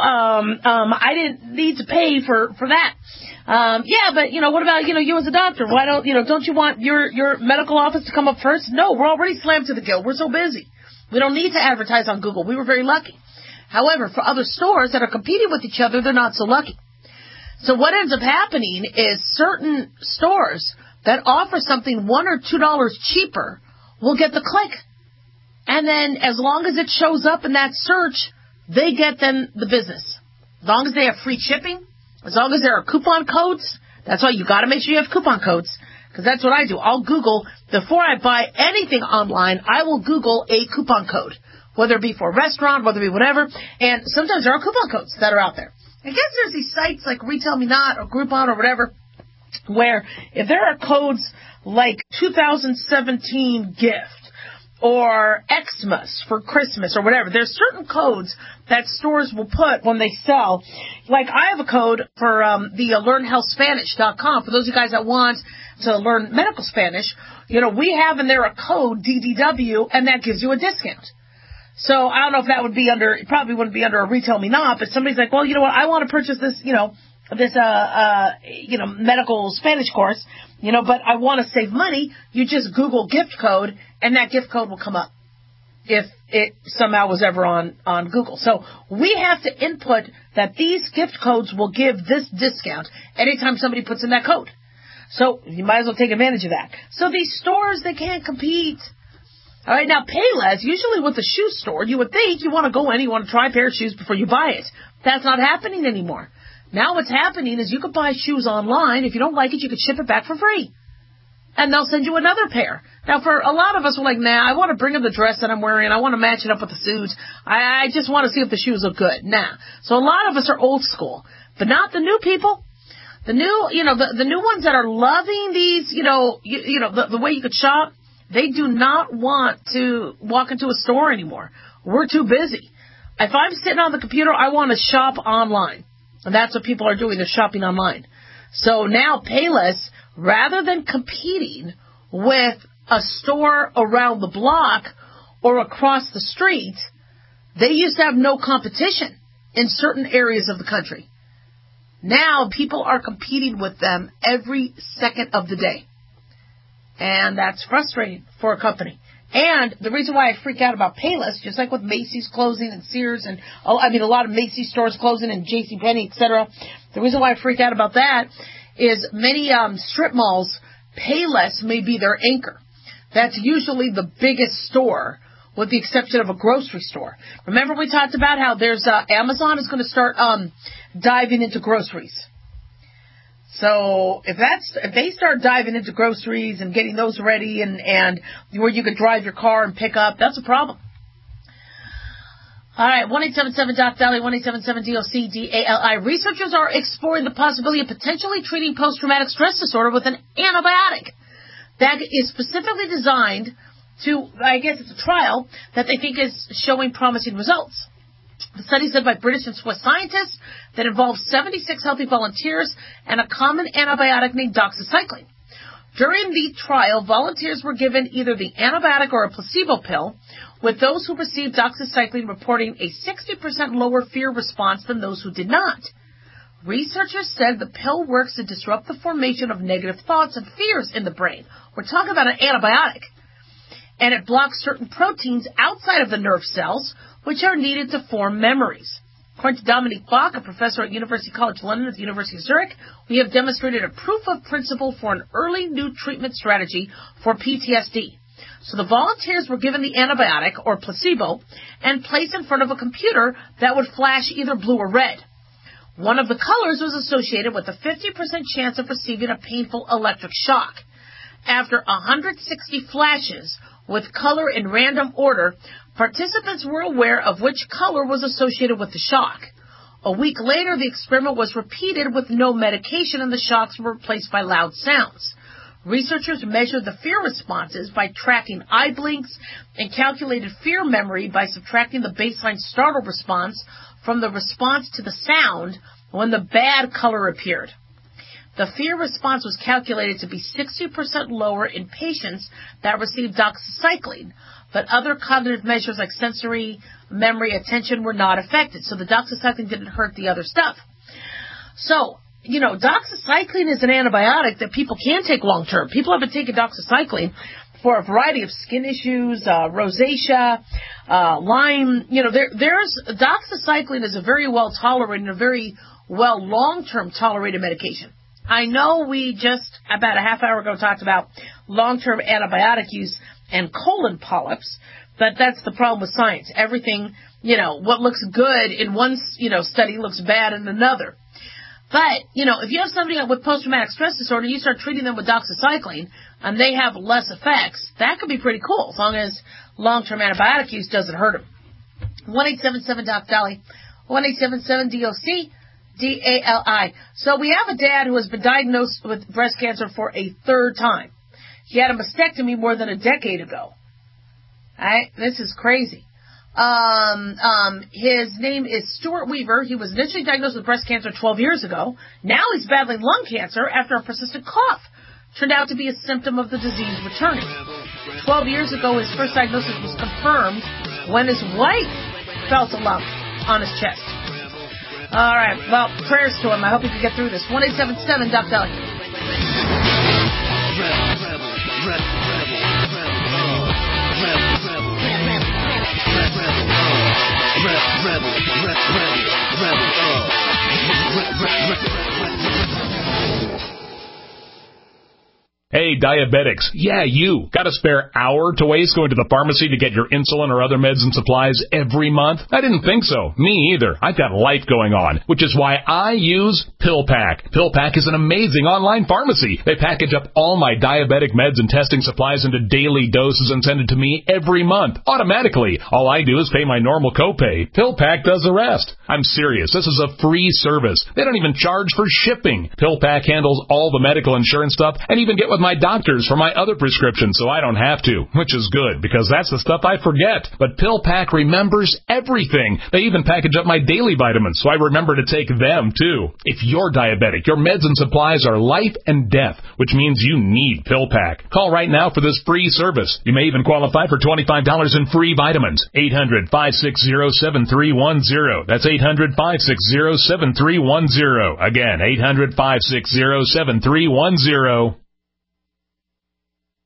I didn't need to pay for that. But what about, you as a doctor? Why don't you want your medical office to come up first? No, we're already slammed to the gill. We're so busy. We don't need to advertise on Google. We were very lucky. However, for other stores that are competing with each other, they're not so lucky. So what ends up happening is certain stores that offer something $1 or $2 cheaper will get the click. And then as long as it shows up in that search, they get then the business. As long as they have free shipping, as long as there are coupon codes, that's why you got to make sure you have coupon codes, because that's what I do. I'll Google, before I buy anything online, I will Google a coupon code, whether it be for a restaurant, whether it be whatever, and sometimes there are coupon codes that are out there. I guess there's these sites like Retail Me Not or Groupon or whatever, where if there are codes like 2017 gift or Xmas for Christmas or whatever, there's certain codes that stores will put when they sell. Like I have a code for the LearnHealthSpanish.com. For those of you guys that want to learn medical Spanish, we have in there a code, DDW, and that gives you a discount. So I don't know if that would be it probably wouldn't be under a Retail Me Not, but somebody's like, well, you know what, I want to purchase this, this medical Spanish course, but I want to save money. You just Google gift code, and that gift code will come up if it somehow was ever on Google. So we have to input that these gift codes will give this discount anytime somebody puts in that code. So you might as well take advantage of that. So these stores, they can't compete. All right, now Payless, usually with a shoe store, you would think you want to go in, you want to try a pair of shoes before you buy it. That's not happening anymore. Now what's happening is you could buy shoes online. If you don't like it, you could ship it back for free. And they'll send you another pair. Now, for a lot of us, we're like, nah, I want to bring in the dress that I'm wearing. I want to match it up with the suit. I just want to see if the shoes look good. Nah. So a lot of us are old school. But not the new people. The new, the new ones that are loving these, the way you could shop, they do not want to walk into a store anymore. We're too busy. If I'm sitting on the computer, I want to shop online. And that's what people are doing. They're shopping online. So now Payless, rather than competing with a store around the block or across the street, they used to have no competition in certain areas of the country. Now people are competing with them every second of the day. And that's frustrating for a company. And the reason why I freak out about Payless, just like with Macy's closing and Sears and, a lot of Macy's stores closing and JCPenney, etc. The reason why I freak out about that is many strip malls, Payless may be their anchor. That's usually the biggest store, with the exception of a grocery store. Remember we talked about how there's Amazon is going to start diving into groceries. So if they start diving into groceries and getting those ready and where you can drive your car and pick up, that's a problem. All right, 1-877-DOC-DALI, 1-877-DOC-DALI. Researchers are exploring the possibility of potentially treating post-traumatic stress disorder with an antibiotic that is specifically designed to, I guess it's a trial, that they think is showing promising results. The study is led by British and Swiss scientists that involves 76 healthy volunteers and a common antibiotic named doxycycline. During the trial, volunteers were given either the antibiotic or a placebo pill, with those who received doxycycline reporting a 60% lower fear response than those who did not. Researchers said the pill works to disrupt the formation of negative thoughts and fears in the brain. We're talking about an antibiotic. And it blocks certain proteins outside of the nerve cells, which are needed to form memories. According to Dominique Bach, a professor at University College London at the University of Zurich, we have demonstrated a proof of principle for an early new treatment strategy for PTSD. So the volunteers were given the antibiotic, or placebo, and placed in front of a computer that would flash either blue or red. One of the colors was associated with a 50% chance of receiving a painful electric shock. After 160 flashes with color in random order, participants were aware of which color was associated with the shock. A week later, the experiment was repeated with no medication, and the shocks were replaced by loud sounds. Researchers measured the fear responses by tracking eye blinks and calculated fear memory by subtracting the baseline startle response from the response to the sound when the bad color appeared. The fear response was calculated to be 60% lower in patients that received doxycycline, but other cognitive measures like sensory, memory, attention were not affected. So the doxycycline didn't hurt the other stuff. So, doxycycline is an antibiotic that people can take long term. People have been taking doxycycline for a variety of skin issues, rosacea, Lyme. Doxycycline is a very well tolerated and a very well long-term tolerated medication. I know we just about a half hour ago talked about long-term antibiotic use and colon polyps, but that's the problem with science. Everything, what looks good in one, study looks bad in another. But, if you have somebody with post-traumatic stress disorder, you start treating them with doxycycline, and they have less effects, that could be pretty cool, as long as long-term antibiotic use doesn't hurt them. 1-877-DOC-DALI, 1-877-DOC-DALI. So we have a dad who has been diagnosed with breast cancer for a third time. He had a mastectomy more than a decade ago. Alright, this is crazy. His name is Stuart Weaver. He was initially diagnosed with breast cancer 12 years ago. Now he's battling lung cancer after a persistent cough turned out to be a symptom of the disease returning. 12 years ago, his first diagnosis was confirmed when his wife felt a lump on his chest. All right, well, prayers to him. I hope he can get through this. 1-877-DOC-DALI. Hey, diabetics. Yeah, you. Got a spare hour to waste going to the pharmacy to get your insulin or other meds and supplies every month? I didn't think so. Me either. I've got life going on, which is why I use PillPack. PillPack is an amazing online pharmacy. They package up all my diabetic meds and testing supplies into daily doses and send it to me every month, automatically. All I do is pay my normal copay. PillPack does the rest. I'm serious. This is a free service. They don't even charge for shipping. PillPack handles all the medical insurance stuff and even get with my doctors for my other prescriptions so I don't have to, which is good because that's the stuff I forget. But PillPack remembers everything. They even package up my daily vitamins so I remember to take them too. If you're diabetic, your meds and supplies are life and death, which means you need PillPack. Call right now for this free service. You may even qualify for $25 in free vitamins. 800-560-7310. That's 800-560-7310. Again, 800-560-7310.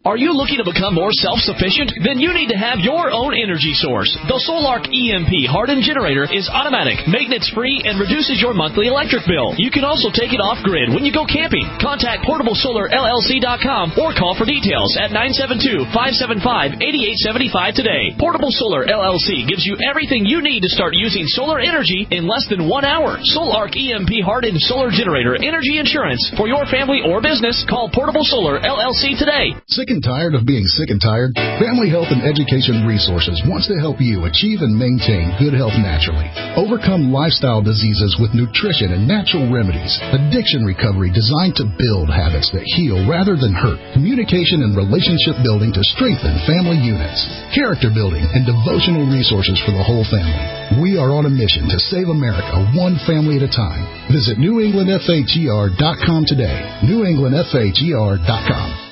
Are you looking to become more self-sufficient? Then you need to have your own energy source. The Solark EMP hardened generator is automatic, maintenance-free, and reduces your monthly electric bill. You can also take it off-grid when you go camping. Contact PortableSolarLLC.com or call for details at 972-575-8875 today. Portable Solar LLC gives you everything you need to start using solar energy in less than 1 hour. Solark EMP hardened solar generator energy insurance for your family or business. Call Portable Solar LLC today. Sick and tired of being sick and tired? Family Health and Education Resources wants to help you achieve and maintain good health naturally. Overcome lifestyle diseases with nutrition and natural remedies. Addiction recovery designed to build habits that heal rather than hurt. Communication and relationship building to strengthen family units. Character building and devotional resources for the whole family. We are on a mission to save America one family at a time. Visit NewEnglandFHER.com today. NewEnglandFHER.com.